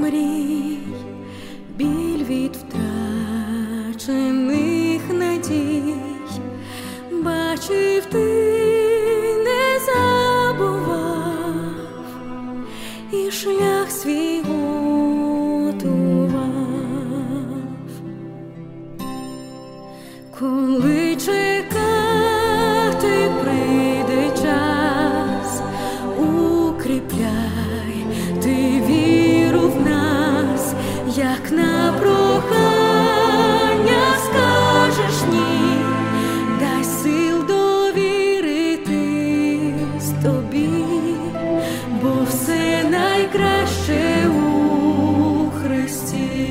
мрій, біль від втрачених надій, бачив, ти не забував і шлях свій готував. Коли чекати прийде час, укріпляй ти віру в нас, як на прохання скажеш ні, дай сил довіритись тобі, бо все найкраще у Христі.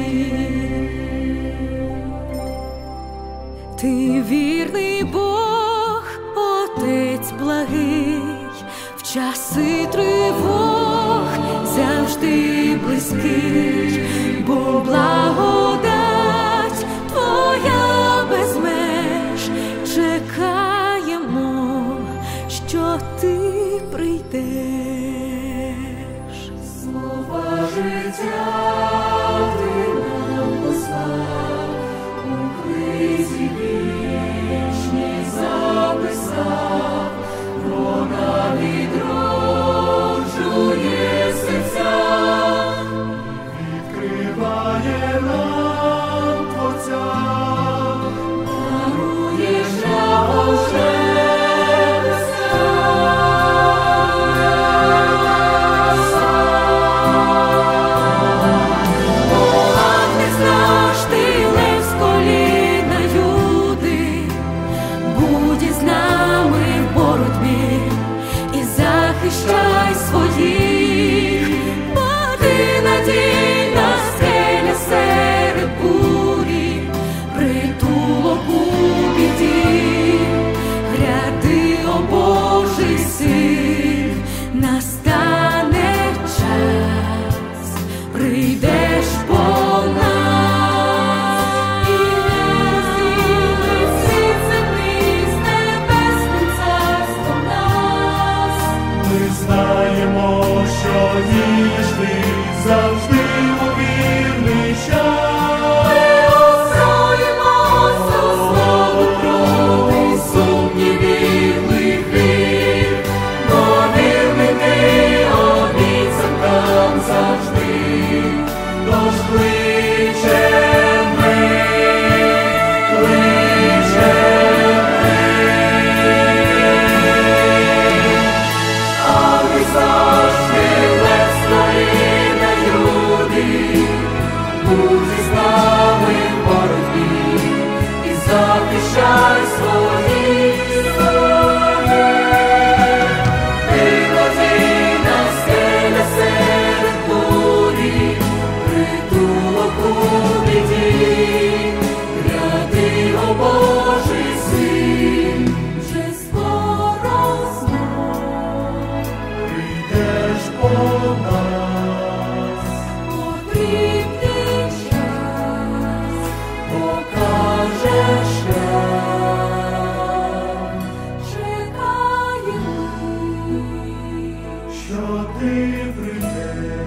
Ти вірний Бог, Отець благий, в часи тривог завжди близький, бо благодать Твоя без меж, чекаємо, що Ти прийдеш. Слова життя Ти нам послав, у книзі вічній записав, вона відроджує серця і відкриває нам Творця, даруєш нам захищай своїх, бо ти надійна скеля серед бурі, притулок у біді, гряди, о Божий син, настане час, прийдеш по нас, і розділить світ земний з небесним царством нас. Ми знаємо, що ніжний завжди у вірний час. Ми озброїмося у слово проти сумнівів лихих, бо вірний ти обіцянкам завжди, Тож кличем ми, а ви завжди лев стої на Юді, будь із нами в боротьбі і захищай своїх. Ти надійна скеля серед бурі, притулок у біді, гряди, о Божий син, вже скоро знов прийдеш по нас. потрібний час, покаже шлях, чекаємо, Що ти прийдеш.